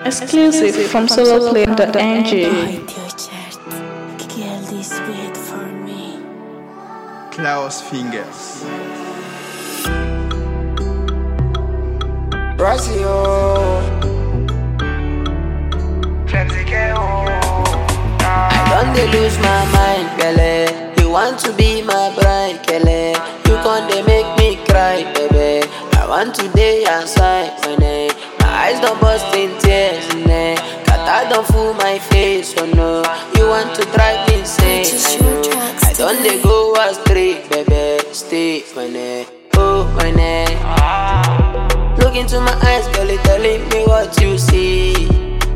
Exclusive from soloplane.ng. Klaus Fingers. Brazil. I don't lose my mind, Kelly. You want to be my bride, Kelly. You can't make me cry, baby. I want to day outside, my eyes don't bust in tears, Kata don't fool my face, oh no. You want to drive me insane, I don't dey go astray, baby. Stay, my oh, my Look into my eyes, girl, it telling me what you see.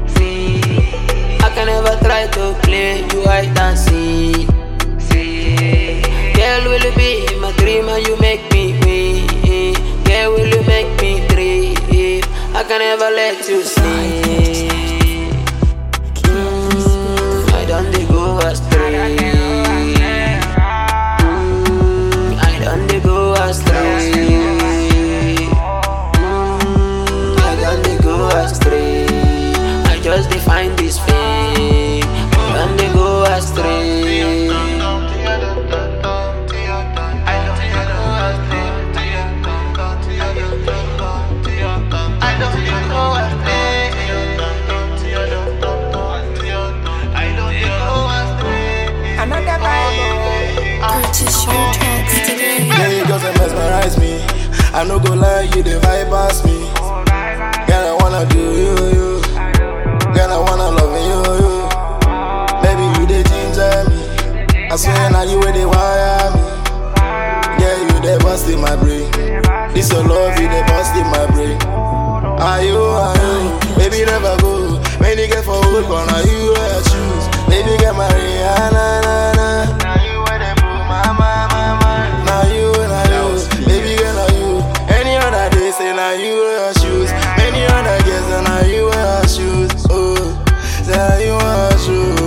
I can never try to play you hide and seek. Girl, will you be my dream and you make me weak? Girl, will you make me dream? I can never let you sleep. I don't dey go astray. I don't dey go astray. I don't dey go astray. I just define this fame. I don't dey go astray. Yeah, girls that mesmerize me. I no go lie, you the vibe past me. Girl, I wanna do you. Girl, I wanna love you. Baby, you the ginger me. I swear now you where they wire me. Yeah, you the bust in my brain. This your love, you the bust in my brain. Are you? Baby, never go. When you get for hold, but now you wear shoes. Baby, get my Rihanna, na. Say now you wear shoes. Many other girls say now you wear shoes. Oh, say now you wear shoes.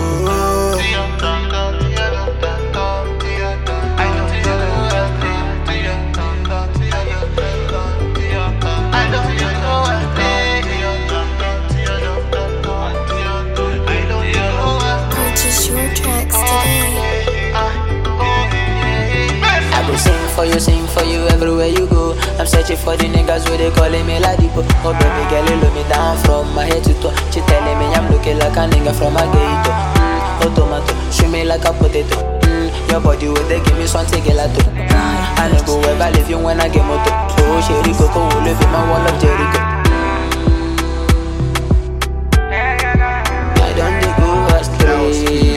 Purchase your tracks today. I go sing for you everywhere you go. I'm searching for the niggas where they calling me Ladipo. Oh baby girl, you look me down from my head to toe. She telling me I'm looking like a nigga from a ghetto. Oh tomato, shoot me like a potato. Your body where they give me something gelato. I no go ever leave you when I get moto. Oh Sherry Coco, will live in my wall of Jericho. I don't dey go astray.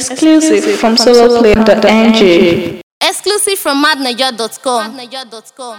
Exclusive from soloplane.ng. Exclusive from madniger.com.